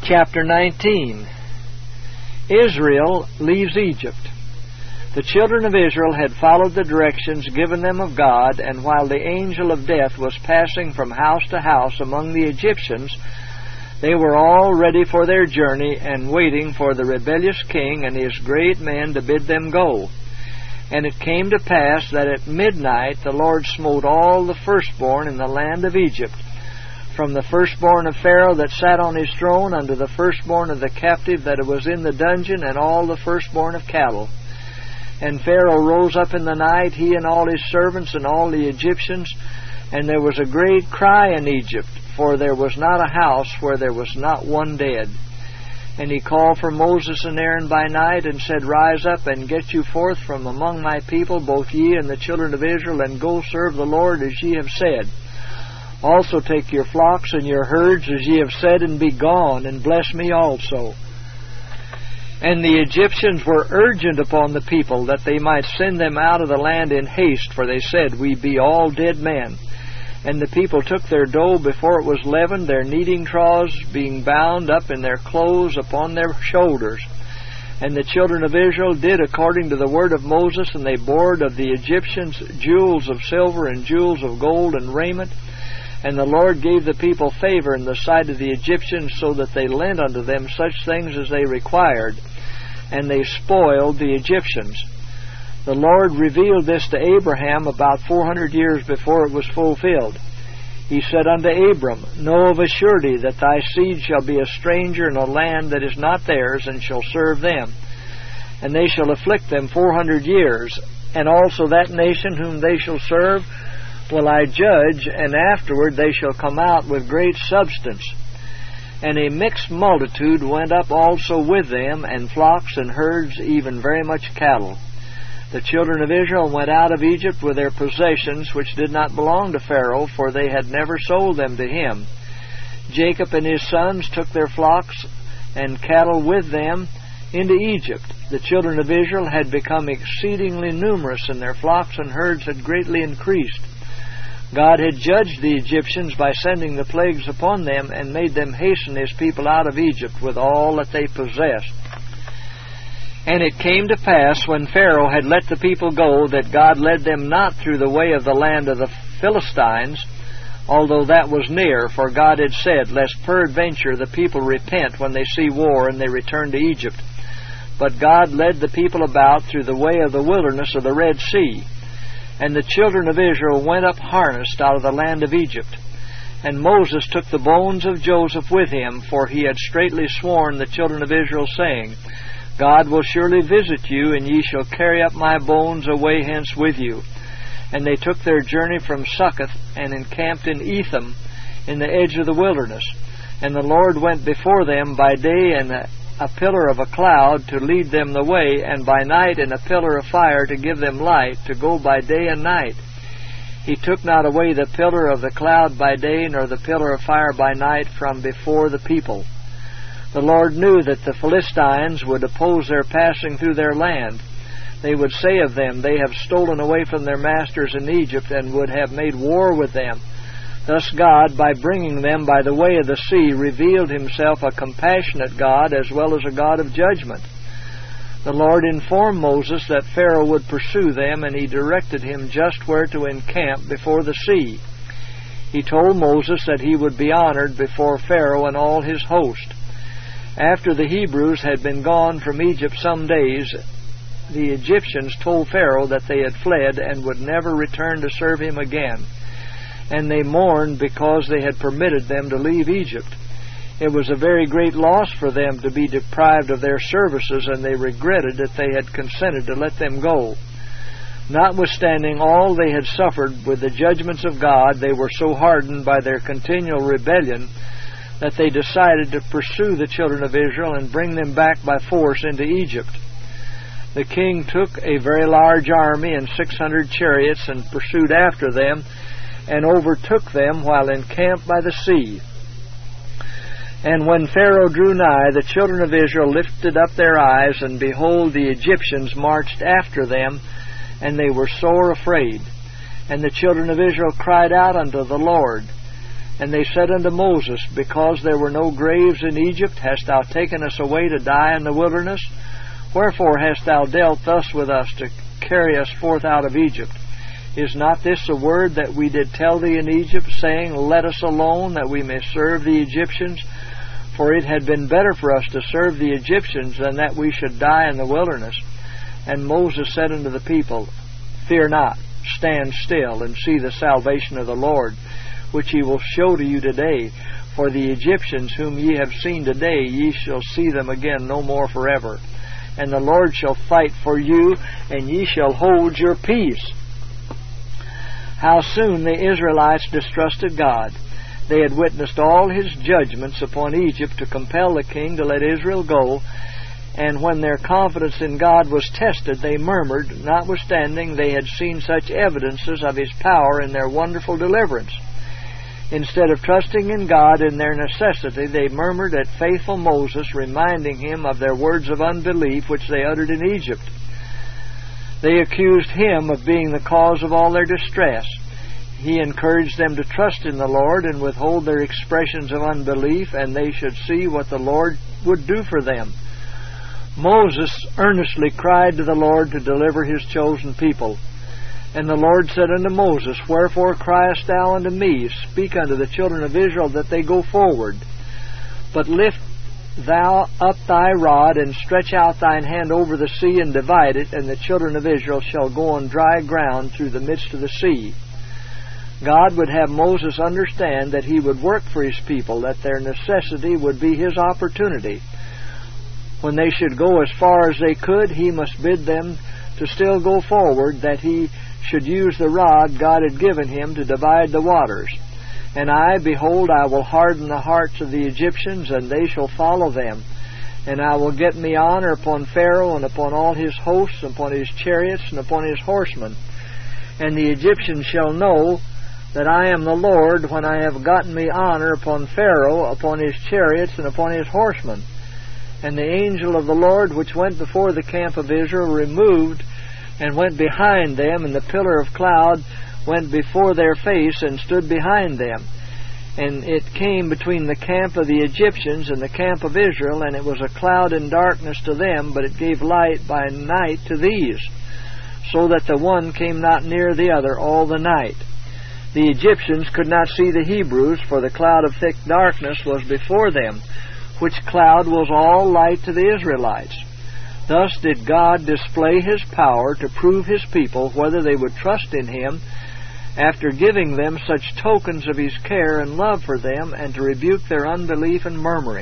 Chapter 19. Israel leaves Egypt. The children of Israel had followed the directions given them of God, and while the angel of death was passing from house to house among the Egyptians, they were all ready for their journey and waiting for the rebellious king and his great men to bid them go. And it came to pass that at midnight the Lord smote all the firstborn in the land of Egypt, from the firstborn of Pharaoh that sat on his throne unto the firstborn of the captive that was in the dungeon, and all the firstborn of cattle. And Pharaoh rose up in the night, he and all his servants and all the Egyptians, and there was a great cry in Egypt, for there was not a house where there was not one dead. And he called for Moses and Aaron by night, and said, Rise up, and get you forth from among my people, both ye and the children of Israel, and go serve the Lord as ye have said. Also take your flocks and your herds as ye have said, and be gone, and bless me also. And the Egyptians were urgent upon the people that they might send them out of the land in haste, for they said, We be all dead men. And the people took their dough before it was leavened, their kneading troughs being bound up in their clothes upon their shoulders. And the children of Israel did according to the word of Moses, and they bore of the Egyptians jewels of silver and jewels of gold and raiment. And the Lord gave the people favor in the sight of the Egyptians, so that they lent unto them such things as they required, and they spoiled the Egyptians. The Lord revealed this to Abraham about 400 years before it was fulfilled. He said unto Abram, Know of a surety that thy seed shall be a stranger in a land that is not theirs, and shall serve them. And they shall afflict them 400 years, and also that nation whom they shall serve will I judge, and afterward they shall come out with great substance. And a mixed multitude went up also with them, and flocks and herds, even very much cattle. The children of Israel went out of Egypt with their possessions, which did not belong to Pharaoh, for they had never sold them to him. Jacob and his sons took their flocks and cattle with them into Egypt. The children of Israel had become exceedingly numerous, and their flocks and herds had greatly increased. God had judged the Egyptians by sending the plagues upon them, and made them hasten his people out of Egypt with all that they possessed. And it came to pass, when Pharaoh had let the people go, that God led them not through the way of the land of the Philistines, although that was near, for God had said, Lest peradventure the people repent when they see war, and they return to Egypt. But God led the people about through the way of the wilderness of the Red Sea. And the children of Israel went up harnessed out of the land of Egypt. And Moses took the bones of Joseph with him, for he had straitly sworn the children of Israel, saying, God will surely visit you, and ye shall carry up my bones away hence with you. And they took their journey from Succoth, and encamped in Etham, in the edge of the wilderness. And the Lord went before them by day in a pillar of a cloud to lead them the way, and by night in a pillar of fire to give them light, to go by day and night. He took not away the pillar of the cloud by day, nor the pillar of fire by night from before the people. The Lord knew that the Philistines would oppose their passing through their land. They would say of them, They have stolen away from their masters in Egypt, and would have made war with them. Thus God, by bringing them by the way of the sea, revealed himself a compassionate God as well as a God of judgment. The Lord informed Moses that Pharaoh would pursue them, and he directed him just where to encamp before the sea. He told Moses that he would be honored before Pharaoh and all his host. After the Hebrews had been gone from Egypt some days, the Egyptians told Pharaoh that they had fled and would never return to serve him again. And they mourned because they had permitted them to leave Egypt. It was a very great loss for them to be deprived of their services, and they regretted that they had consented to let them go. Notwithstanding all they had suffered with the judgments of God, they were so hardened by their continual rebellion that they decided to pursue the children of Israel and bring them back by force into Egypt. The king took a very large army and 600 chariots, and pursued after them, and overtook them while encamped by the sea. And when Pharaoh drew nigh, the children of Israel lifted up their eyes, and behold, the Egyptians marched after them, and they were sore afraid. And the children of Israel cried out unto the Lord. And they said unto Moses, Because there were no graves in Egypt, hast thou taken us away to die in the wilderness? Wherefore hast thou dealt thus with us, to carry us forth out of Egypt? Is not this the word that we did tell thee in Egypt, saying, Let us alone, that we may serve the Egyptians? For it had been better for us to serve the Egyptians than that we should die in the wilderness. And Moses said unto the people, Fear not, stand still, and see the salvation of the Lord, which he will show to you today. For the Egyptians whom ye have seen today, ye shall see them again no more forever. And the Lord shall fight for you, and ye shall hold your peace. How soon the Israelites distrusted God. They had witnessed all his judgments upon Egypt to compel the king to let Israel go, and when their confidence in God was tested, they murmured, notwithstanding they had seen such evidences of his power in their wonderful deliverance. Instead of trusting in God in their necessity, they murmured at faithful Moses, reminding him of their words of unbelief which they uttered in Egypt. They accused him of being the cause of all their distress. He encouraged them to trust in the Lord and withhold their expressions of unbelief, and they should see what the Lord would do for them. Moses earnestly cried to the Lord to deliver his chosen people. And the Lord said unto Moses, Wherefore criest thou unto me? Speak unto the children of Israel that they go forward. But lift thou up thy rod, and stretch out thine hand over the sea, and divide it, and the children of Israel shall go on dry ground through the midst of the sea. God would have Moses understand that he would work for his people, that their necessity would be his opportunity. When they should go as far as they could, he must bid them to still go forward, that he should use the rod God had given him to divide the waters. And behold, I will harden the hearts of the Egyptians, and they shall follow them. And I will get me honor upon Pharaoh, and upon all his hosts, upon his chariots, and upon his horsemen. And the Egyptians shall know that I am the Lord, when I have gotten me honor upon Pharaoh, upon his chariots, and upon his horsemen. And the angel of the Lord, which went before the camp of Israel, removed, and went behind them, and the pillar of cloud went before their face, and stood behind them. And it came between the camp of the Egyptians and the camp of Israel, and it was a cloud and darkness to them, but it gave light by night to these, so that the one came not near the other all the night. The Egyptians could not see the Hebrews, for the cloud of thick darkness was before them, which cloud was all light to the Israelites. Thus did God display his power to prove his people whether they would trust in him, after giving them such tokens of his care and love for them, and to rebuke their unbelief and murmuring.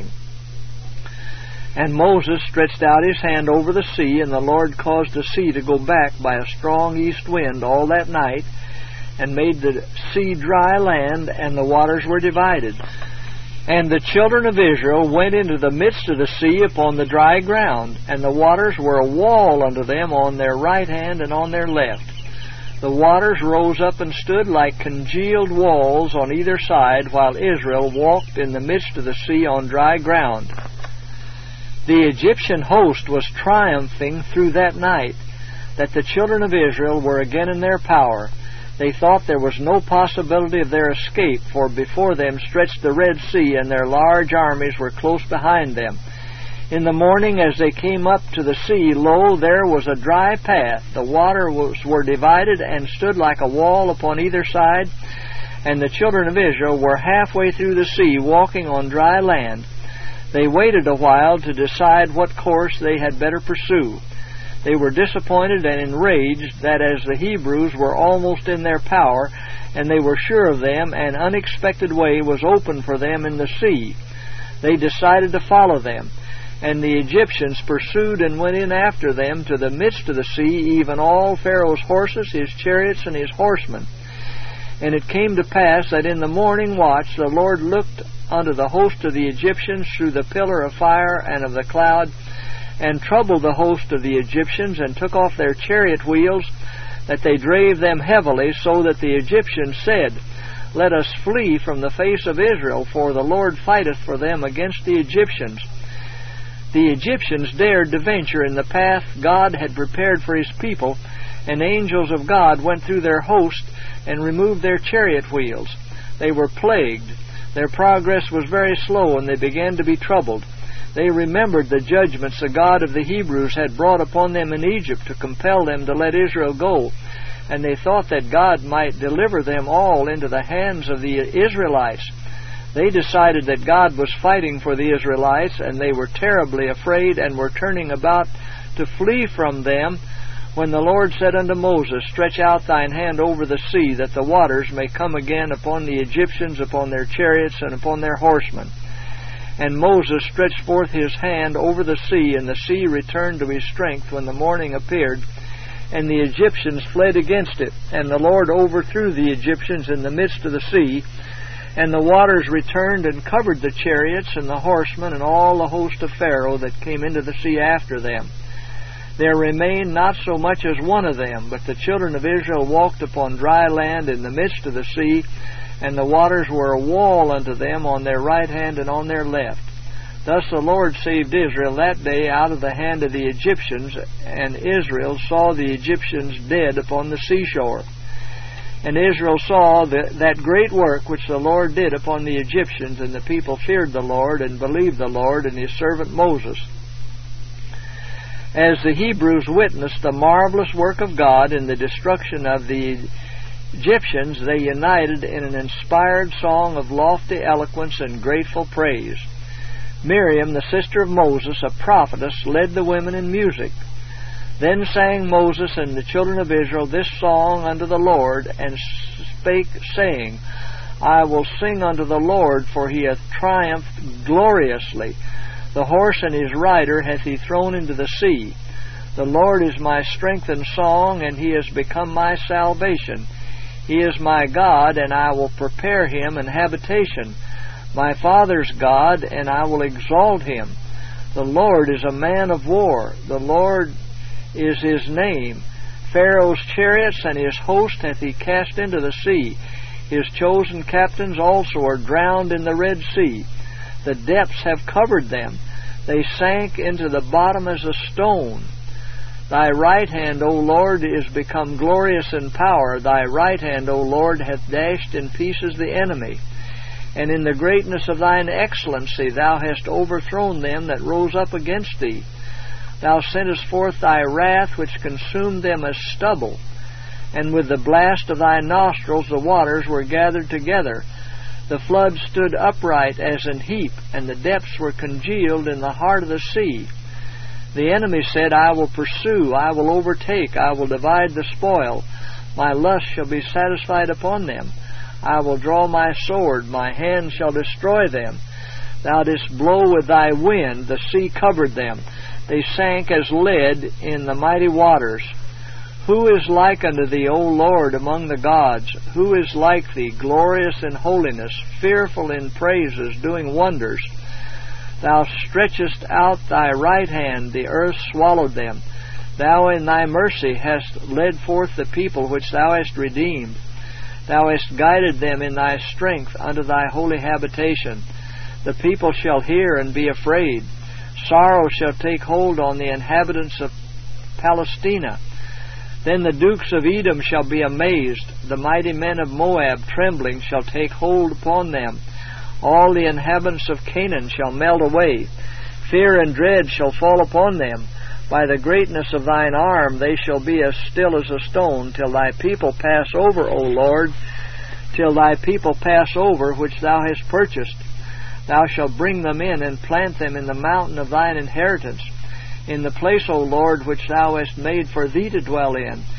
And Moses stretched out his hand over the sea, and the Lord caused the sea to go back by a strong east wind all that night, and made the sea dry land, and the waters were divided. And the children of Israel went into the midst of the sea upon the dry ground, and the waters were a wall unto them on their right hand and on their left. The waters rose up and stood like congealed walls on either side, while Israel walked in the midst of the sea on dry ground. The Egyptian host was triumphing through that night, that the children of Israel were again in their power. They thought there was no possibility of their escape, for before them stretched the Red Sea, and their large armies were close behind them. In the morning, as they came up to the sea, lo, there was a dry path. The waters were divided, and stood like a wall upon either side, and the children of Israel were halfway through the sea, walking on dry land. They waited a while to decide what course they had better pursue. They were disappointed and enraged that as the Hebrews were almost in their power, and they were sure of them, an unexpected way was opened for them in the sea. They decided to follow them, and the Egyptians pursued and went in after them to the midst of the sea, even all Pharaoh's horses, his chariots, and his horsemen. And it came to pass that in the morning watch the Lord looked unto the host of the Egyptians through the pillar of fire and of the cloud, and troubled the host of the Egyptians, and took off their chariot wheels, that they drave them heavily, so that the Egyptians said, Let us flee from the face of Israel, for the Lord fighteth for them against the Egyptians. The Egyptians dared to venture in the path God had prepared for his people, and angels of God went through their host and removed their chariot wheels. They were plagued. Their progress was very slow, and they began to be troubled. They remembered the judgments the God of the Hebrews had brought upon them in Egypt to compel them to let Israel go, and they thought that God might deliver them all into the hands of the Israelites. They decided that God was fighting for the Israelites, and they were terribly afraid and were turning about to flee from them, when the Lord said unto Moses, Stretch out thine hand over the sea, that the waters may come again upon the Egyptians, upon their chariots, and upon their horsemen. And Moses stretched forth his hand over the sea, and the sea returned to his strength when the morning appeared, and the Egyptians fled against it. And the Lord overthrew the Egyptians in the midst of the sea, and the waters returned and covered the chariots and the horsemen and all the host of Pharaoh that came into the sea after them. There remained not so much as one of them, but the children of Israel walked upon dry land in the midst of the sea, and the waters were a wall unto them on their right hand and on their left. Thus the Lord saved Israel that day out of the hand of the Egyptians, and Israel saw the Egyptians dead upon the seashore. And Israel saw that great work which the Lord did upon the Egyptians, and the people feared the Lord and believed the Lord and his servant Moses. As the Hebrews witnessed the marvelous work of God in the destruction of the Egyptians, they united in an inspired song of lofty eloquence and grateful praise. Miriam, the sister of Moses, a prophetess, led the women in music. Then sang Moses and the children of Israel this song unto the Lord, and spake, saying, I will sing unto the Lord, for he hath triumphed gloriously. The horse and his rider hath he thrown into the sea. The Lord is my strength and song, and he has become my salvation. He is my God, and I will prepare him an habitation. My father's God, and I will exalt him. The Lord is a man of war. The Lord is his name. Pharaoh's chariots and his host hath he cast into the sea. His chosen captains also are drowned in the Red Sea. The depths have covered them. They sank into the bottom as a stone. Thy right hand, O Lord, is become glorious in power. Thy right hand, O Lord, hath dashed in pieces the enemy. And in the greatness of thine excellency thou hast overthrown them that rose up against thee. Thou sentest forth thy wrath, which consumed them as stubble. And with the blast of thy nostrils the waters were gathered together. The floods stood upright as an heap, and the depths were congealed in the heart of the sea. The enemy said, I will pursue, I will overtake, I will divide the spoil. My lust shall be satisfied upon them. I will draw my sword, my hand shall destroy them. Thou didst blow with thy wind, the sea covered them. They sank as lead in the mighty waters. Who is like unto thee, O Lord, among the gods? Who is like thee, glorious in holiness, fearful in praises, doing wonders? Thou stretchest out thy right hand, the earth swallowed them. Thou in thy mercy hast led forth the people which thou hast redeemed. Thou hast guided them in thy strength unto thy holy habitation. The people shall hear and be afraid. Sorrow shall take hold on the inhabitants of Palestina. Then the dukes of Edom shall be amazed. The mighty men of Moab, trembling, shall take hold upon them. All the inhabitants of Canaan shall melt away. Fear and dread shall fall upon them. By the greatness of thine arm they shall be as still as a stone, till thy people pass over, O Lord, till thy people pass over, which thou hast purchased. Thou shalt bring them in and plant them in the mountain of thine inheritance, in the place, O Lord, which thou hast made for thee to dwell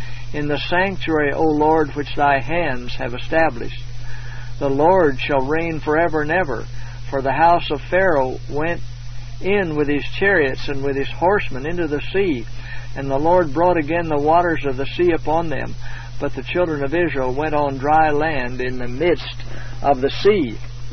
in the sanctuary, O Lord, which thy hands have established. The Lord shall reign forever and ever, for the house of Pharaoh went in with his chariots and with his horsemen into the sea, and the Lord brought again the waters of the sea upon them. But the children of Israel went on dry land in the midst of the sea.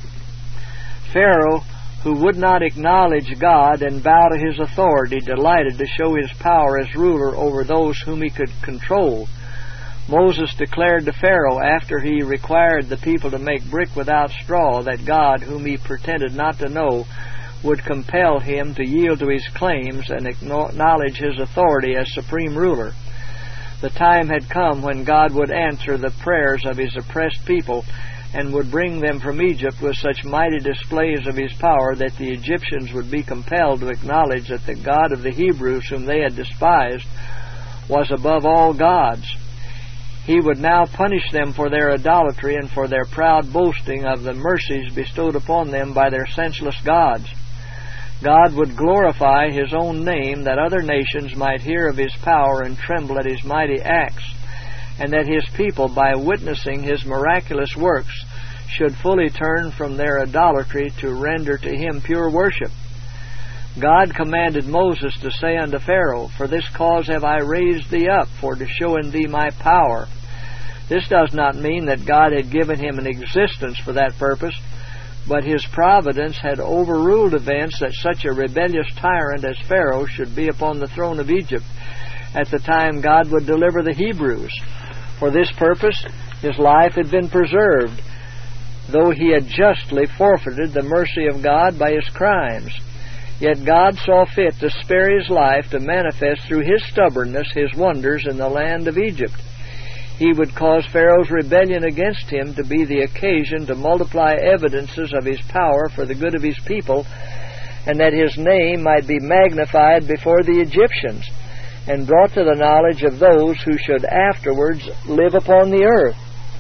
Pharaoh, who would not acknowledge God and bow to his authority, delighted to show his power as ruler over those whom he could control. Moses declared to Pharaoh, after he required the people to make brick without straw, that God, whom he pretended not to know, would compel him to yield to his claims and acknowledge his authority as supreme ruler. The time had come when God would answer the prayers of his oppressed people, and would bring them from Egypt with such mighty displays of his power that the Egyptians would be compelled to acknowledge that the God of the Hebrews, whom they had despised, was above all gods. He would now punish them for their idolatry and for their proud boasting of the mercies bestowed upon them by their senseless gods. God would glorify His own name, that other nations might hear of His power and tremble at His mighty acts, and that His people, by witnessing His miraculous works, should fully turn from their idolatry to render to Him pure worship. God commanded Moses to say unto Pharaoh, For this cause have I raised thee up, for to show in thee my power. This does not mean that God had given him an existence for that purpose, but His providence had overruled events that such a rebellious tyrant as Pharaoh should be upon the throne of Egypt at the time God would deliver the Hebrews. For this purpose his life had been preserved, though he had justly forfeited the mercy of God by his crimes. Yet God saw fit to spare his life to manifest through his stubbornness His wonders in the land of Egypt. He would cause Pharaoh's rebellion against him to be the occasion to multiply evidences of His power for the good of His people, and that His name might be magnified before the Egyptians, and brought to the knowledge of those who should afterwards live upon the earth.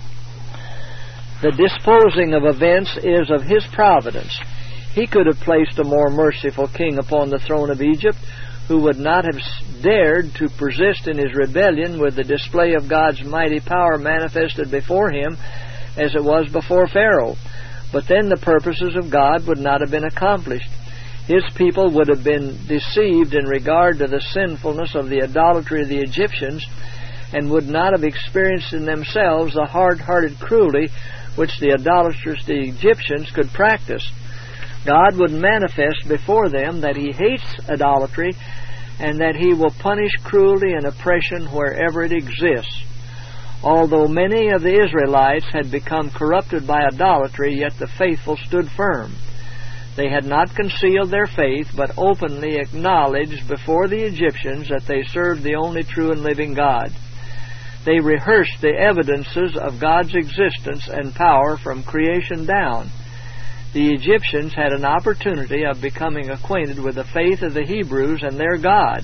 The disposing of events is of His providence. He could have placed a more merciful king upon the throne of Egypt, who would not have dared to persist in his rebellion with the display of God's mighty power manifested before him as it was before Pharaoh. But then the purposes of God would not have been accomplished. His people would have been deceived in regard to the sinfulness of the idolatry of the Egyptians, and would not have experienced in themselves the hard-hearted cruelty which the idolaters, the Egyptians, could practice. God would manifest before them that He hates idolatry, and that He will punish cruelty and oppression wherever it exists. Although many of the Israelites had become corrupted by idolatry, yet the faithful stood firm. They had not concealed their faith, but openly acknowledged before the Egyptians that they served the only true and living God. They rehearsed the evidences of God's existence and power from creation down. The Egyptians had an opportunity of becoming acquainted with the faith of the Hebrews and their God.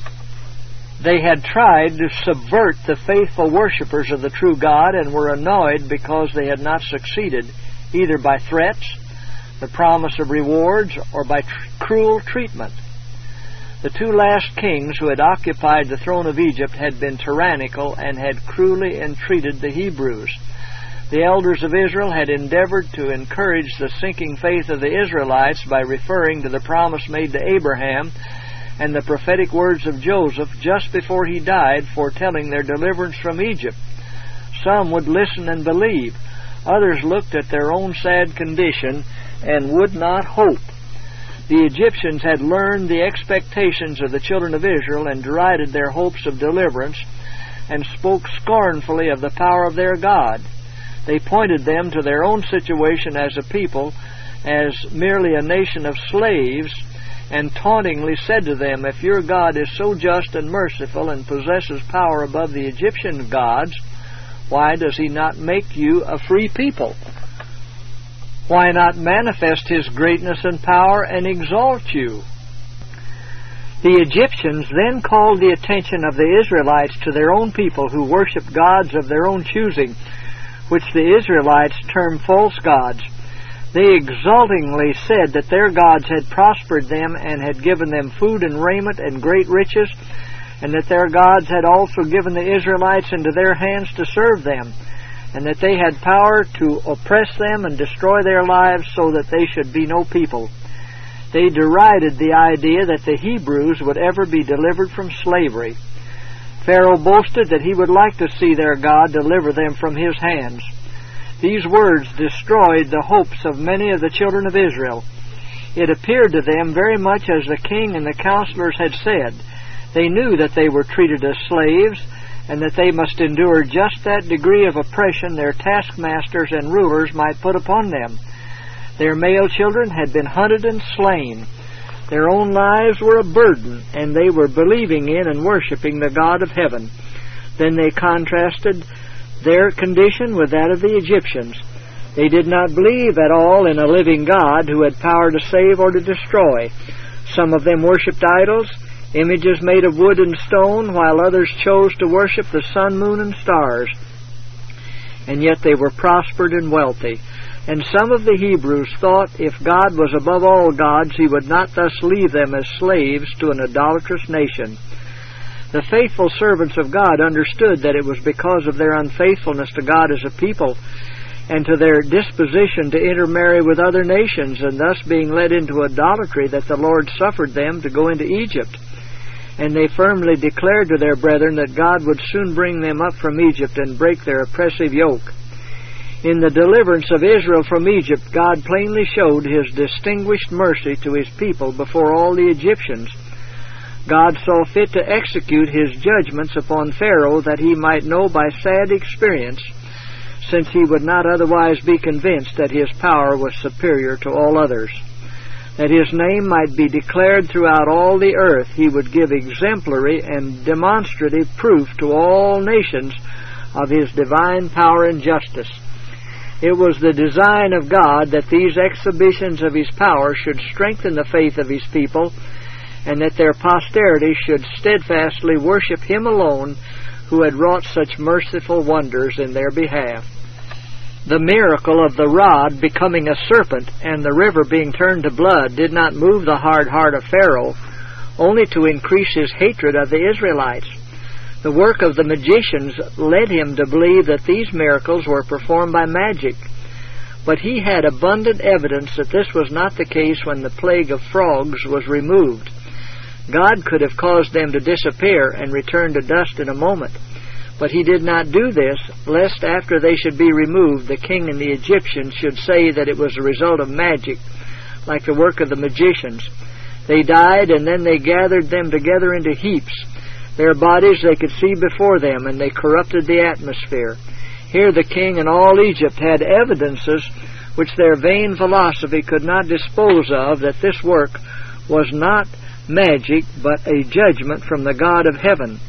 They had tried to subvert the faithful worshippers of the true God, and were annoyed because they had not succeeded, either by threats, the promise of rewards, or by cruel treatment. The two last kings who had occupied the throne of Egypt had been tyrannical and had cruelly entreated the Hebrews. The elders of Israel had endeavored to encourage the sinking faith of the Israelites by referring to the promise made to Abraham and the prophetic words of Joseph just before he died, foretelling their deliverance from Egypt. Some would listen and believe. Others looked at their own sad condition and would not hope. The Egyptians had learned the expectations of the children of Israel and derided their hopes of deliverance, and spoke scornfully of the power of their God. They pointed them to their own situation as a people, as merely a nation of slaves, and tauntingly said to them, If your God is so just and merciful and possesses power above the Egyptian gods, why does He not make you a free people? Why not manifest His greatness and power and exalt you? The Egyptians then called the attention of the Israelites to their own people who worshipped gods of their own choosing, which the Israelites termed false gods. They exultingly said that their gods had prospered them and had given them food and raiment and great riches, and that their gods had also given the Israelites into their hands to serve them, and that they had power to oppress them and destroy their lives so that they should be no people. They derided the idea that the Hebrews would ever be delivered from slavery. Pharaoh boasted that he would like to see their God deliver them from his hands. These words destroyed the hopes of many of the children of Israel. It appeared to them very much as the king and the counselors had said. They knew that they were treated as slaves, and that they must endure just that degree of oppression their taskmasters and rulers might put upon them. Their male children had been hunted and slain. Their own lives were a burden, and they were believing in and worshiping the God of heaven. Then they contrasted their condition with that of the Egyptians. They did not believe at all in a living God who had power to save or to destroy. Some of them worshipped idols, images made of wood and stone, while others chose to worship the sun, moon, and stars. And yet they were prospered and wealthy. And some of the Hebrews thought if God was above all gods, He would not thus leave them as slaves to an idolatrous nation. The faithful servants of God understood that it was because of their unfaithfulness to God as a people and to their disposition to intermarry with other nations, and thus being led into idolatry, that the Lord suffered them to go into Egypt. And they firmly declared to their brethren that God would soon bring them up from Egypt and break their oppressive yoke. In the deliverance of Israel from Egypt, God plainly showed His distinguished mercy to His people before all the Egyptians. God saw fit to execute His judgments upon Pharaoh, that he might know by sad experience, since he would not otherwise be convinced that his power was superior to all others. That His name might be declared throughout all the earth, He would give exemplary and demonstrative proof to all nations of His divine power and justice. It was the design of God that these exhibitions of His power should strengthen the faith of His people, and that their posterity should steadfastly worship Him alone who had wrought such merciful wonders in their behalf. The miracle of the rod becoming a serpent and the river being turned to blood did not move the hard heart of Pharaoh, only to increase his hatred of the Israelites. The work of the magicians led him to believe that these miracles were performed by magic, but he had abundant evidence that this was not the case when the plague of frogs was removed. God could have caused them to disappear and return to dust in a moment, but He did not do this, lest after they should be removed, the king and the Egyptians should say that it was a result of magic, like the work of the magicians. They died, and then they gathered them together into heaps. Their bodies they could see before them, and they corrupted the atmosphere. Here the king and all Egypt had evidences which their vain philosophy could not dispose of, that this work was not magic, but a judgment from the God of heaven.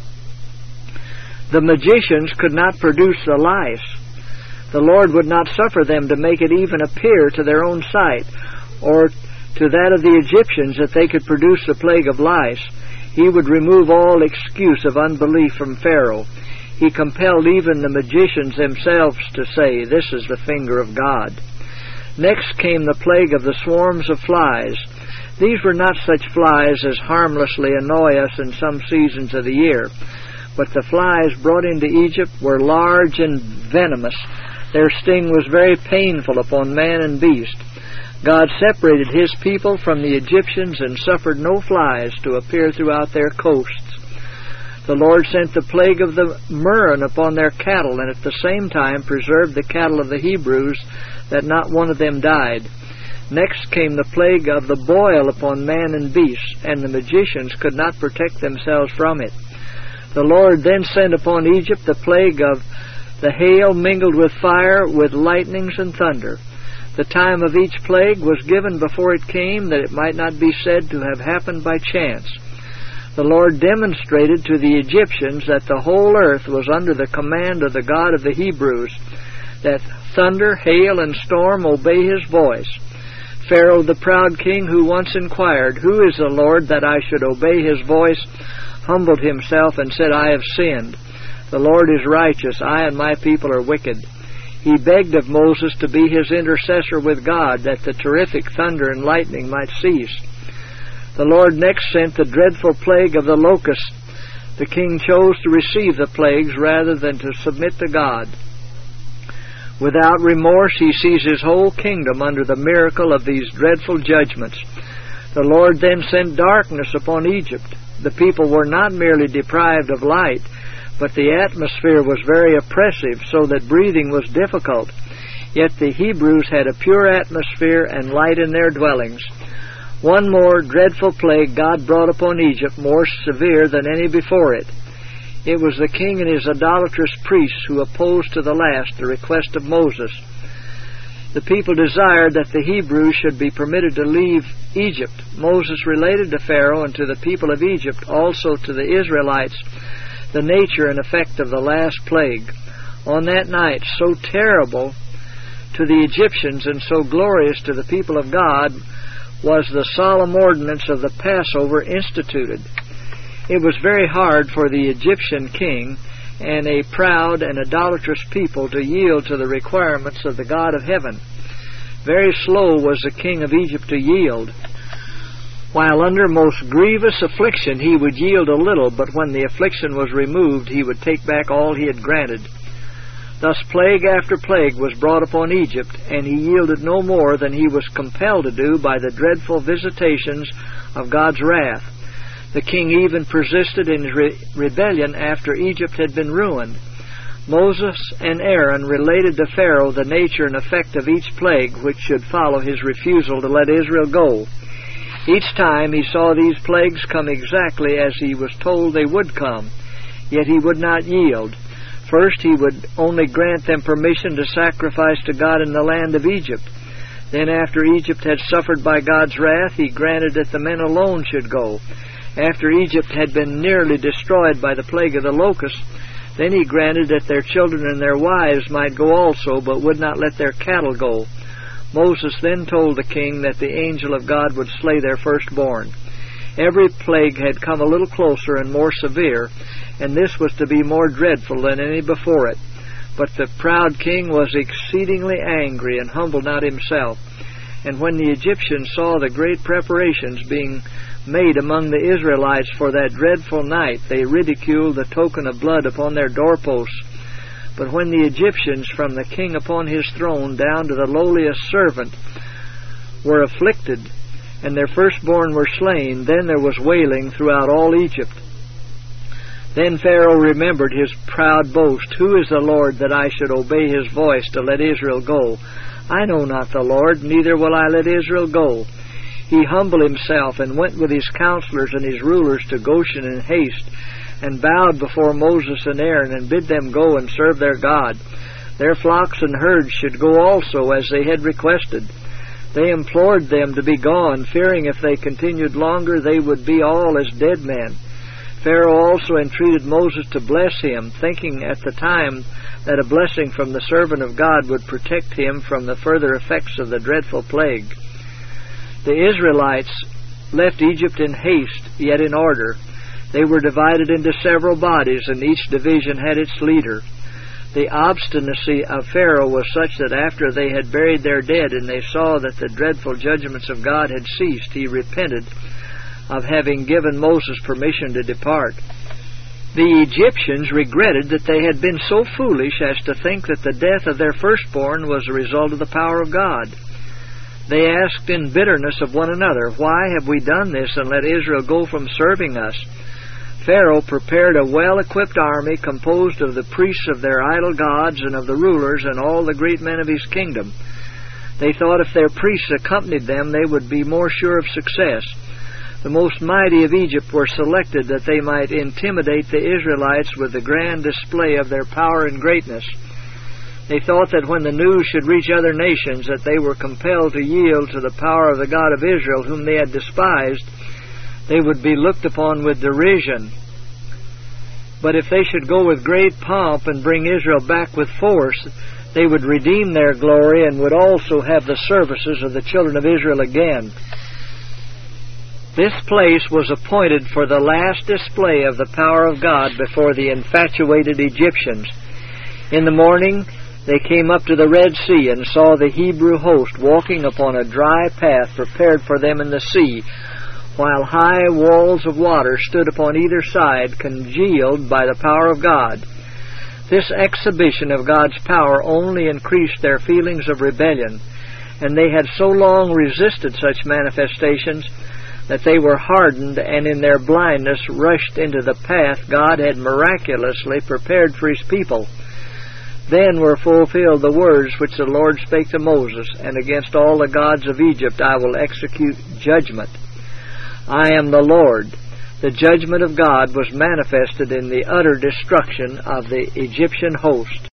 The magicians could not produce the lice. The Lord would not suffer them to make it even appear to their own sight, or to that of the Egyptians, that they could produce the plague of lice. He would remove all excuse of unbelief from Pharaoh. He compelled even the magicians themselves to say, "This is the finger of God." Next came the plague of the swarms of flies. These were not such flies as harmlessly annoy us in some seasons of the year, but the flies brought into Egypt were large and venomous. Their sting was very painful upon man and beast. God separated His people from the Egyptians and suffered no flies to appear throughout their coasts. The Lord sent the plague of the murrain upon their cattle, and at the same time preserved the cattle of the Hebrews, that not one of them died. Next came the plague of the boil upon man and beast, and the magicians could not protect themselves from it. The Lord then sent upon Egypt the plague of the hail mingled with fire, with lightnings and thunder. The time of each plague was given before it came, that it might not be said to have happened by chance. The Lord demonstrated to the Egyptians that the whole earth was under the command of the God of the Hebrews, that thunder, hail, and storm obey His voice. Pharaoh, the proud king, who once inquired, "Who is the Lord that I should obey His voice?" humbled himself and said, "I have sinned. The Lord is righteous. I and my people are wicked." He begged of Moses to be his intercessor with God, that the terrific thunder and lightning might cease. The Lord next sent the dreadful plague of the locust. The king chose to receive the plagues rather than to submit to God. Without remorse, he sees his whole kingdom under the miracle of these dreadful judgments. The Lord then sent darkness upon Egypt. The people were not merely deprived of light, but the atmosphere was very oppressive, so that breathing was difficult. Yet the Hebrews had a pure atmosphere and light in their dwellings. One more dreadful plague God brought upon Egypt, more severe than any before it. It was the king and his idolatrous priests who opposed to the last the request of Moses. The people desired that the Hebrews should be permitted to leave Egypt. Moses related to Pharaoh and to the people of Egypt, also to the Israelites, the nature and effect of the last plague. On that night, so terrible to the Egyptians and so glorious to the people of God was the solemn ordinance of the Passover instituted. It was very hard for the Egyptian king and a proud and idolatrous people to yield to the requirements of the God of heaven. Very slow was the king of Egypt to yield. While under most grievous affliction he would yield a little, but when the affliction was removed he would take back all he had granted. Thus plague after plague was brought upon Egypt, and he yielded no more than he was compelled to do by the dreadful visitations of God's wrath. The king even persisted in his rebellion after Egypt had been ruined. Moses and Aaron related to Pharaoh the nature and effect of each plague which should follow his refusal to let Israel go. Each time he saw these plagues come exactly as he was told they would come, yet he would not yield. First, he would only grant them permission to sacrifice to God in the land of Egypt. Then, after Egypt had suffered by God's wrath, he granted that the men alone should go. After Egypt had been nearly destroyed by the plague of the locusts, then he granted that their children and their wives might go also, but would not let their cattle go. Moses then told the king that the angel of God would slay their firstborn. Every plague had come a little closer and more severe, and this was to be more dreadful than any before it. But the proud king was exceedingly angry and humbled not himself. And when the Egyptians saw the great preparations being made among the Israelites for that dreadful night, they ridiculed the token of blood upon their doorposts. But when the Egyptians, from the king upon his throne down to the lowliest servant, were afflicted, and their firstborn were slain, then there was wailing throughout all Egypt. Then Pharaoh remembered his proud boast. Who is the Lord that I should obey his voice to let Israel go? I know not the Lord, neither will I let Israel go. He humbled himself and went with his counselors and his rulers to Goshen in haste, and bowed before Moses and Aaron, and bid them go and serve their God. Their flocks and herds should go also, as they had requested. They implored them to be gone, fearing if they continued longer they would be all as dead men. Pharaoh also entreated Moses to bless him, thinking at the time that a blessing from the servant of God would protect him from the further effects of the dreadful plague. The Israelites left Egypt in haste, yet in order. They were divided into several bodies, and each division had its leader. The obstinacy of Pharaoh was such that after they had buried their dead and they saw that the dreadful judgments of God had ceased, he repented of having given Moses permission to depart. The Egyptians regretted that they had been so foolish as to think that the death of their firstborn was a result of the power of God. They asked in bitterness of one another, "Why have we done this and let Israel go from serving us?" Pharaoh prepared a well-equipped army composed of the priests of their idol gods and of the rulers and all the great men of his kingdom. They thought if their priests accompanied them, they would be more sure of success. The most mighty of Egypt were selected that they might intimidate the Israelites with the grand display of their power and greatness. They thought that when the news should reach other nations that they were compelled to yield to the power of the God of Israel, whom they had despised, they would be looked upon with derision. But if they should go with great pomp and bring Israel back with force, they would redeem their glory and would also have the services of the children of Israel again. This place was appointed for the last display of the power of God before the infatuated Egyptians. In the morning they came up to the Red Sea and saw the Hebrew host walking upon a dry path prepared for them in the sea, while high walls of water stood upon either side, congealed by the power of God. This exhibition of God's power only increased their feelings of rebellion, and they had so long resisted such manifestations that they were hardened and in their blindness rushed into the path God had miraculously prepared for his people. Then were fulfilled the words which the Lord spake to Moses, "And against all the gods of Egypt I will execute judgment. I am the Lord." The judgment of God was manifested in the utter destruction of the Egyptian host.